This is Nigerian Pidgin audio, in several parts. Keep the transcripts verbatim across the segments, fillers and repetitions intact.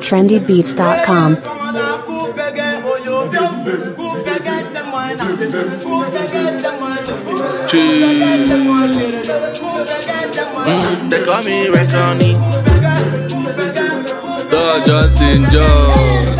trendy beats dot com. Mm, they call me Reconi. So Justin Jones.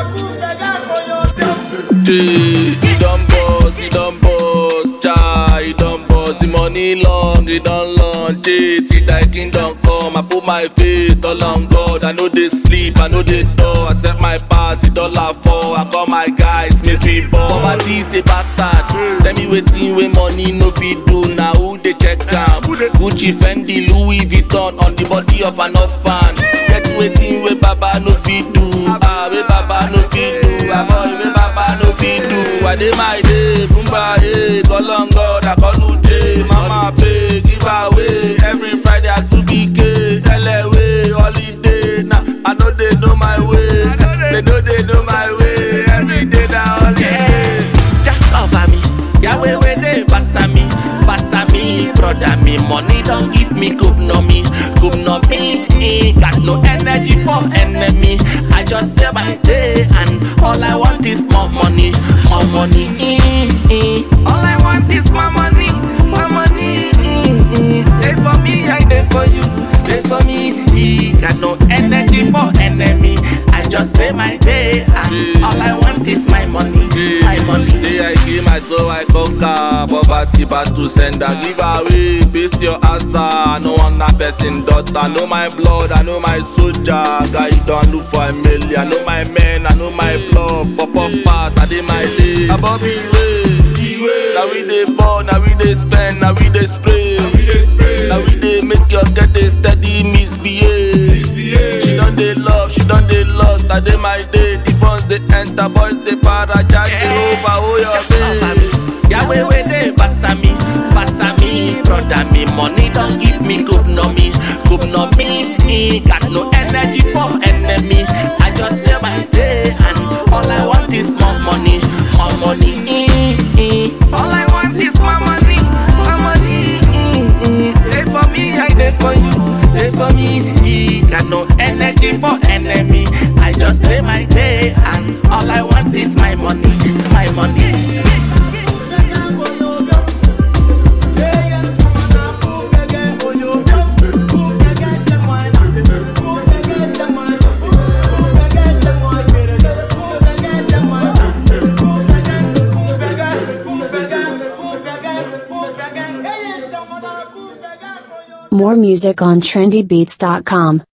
He done boss, he done boss, chai, he done boss. The money long, he done launch it. Till thy kingdom come, I put my faith all on God. I know they sleep, I know they door. I set my party dollar for. I call my guys, make we ball. Poverty is a bastard. Tell me waiting with money no fit do. Now who they check am? Gucci, Fendi, Louis Vuitton on the body of an orphan. Get waiting with Baba no fit do. Ah, with Baba no fit do. Ah, boy, with Baba no fit do. I dey my day, Bumba, hey, call on God, I call Uche. Mama pay, give away. Every Friday I Subi K. L A way, holiday. Now I know they know my way. They know they know my way. Every day na holiday. Just cover me, Yahweh where they pass me, pass me, brother me. Money don't give me good no me, good no me. Got no energy for enemy. I just stay by day and all I want is more money, more money. All I want is more money, more money. They for me, I they for you, they for me. Got no energy for enemy. I just pay my day and all I want is my money, my money. Say I give my soul, I conquer poverty, but to send a give away. Paste your answer, I know I'm not person daughter. I know my blood, I know my soldier. Guy, you don't look for a million. I know my men, I know my blood. Pop off pass, I did my day. Above me way. Now we dey born, now we dey spend, now we dey spray. Now we dey make your get a steady misbehave. She done dey love, she done dey lost. I dey my day, the funds they enter, boys they para, jack they over, oh your day. Yahweh where they pass me, pass me, brother me. Money don't give me good no me, good no me. Got no energy for enemy. I just stay my day and all I want is more money, more money. All I want is more money, more money. They for me, I they for you, they for me. Got no energy for enemy. I just play my day and all I want is my money, my money. More music on trendy beats dot com.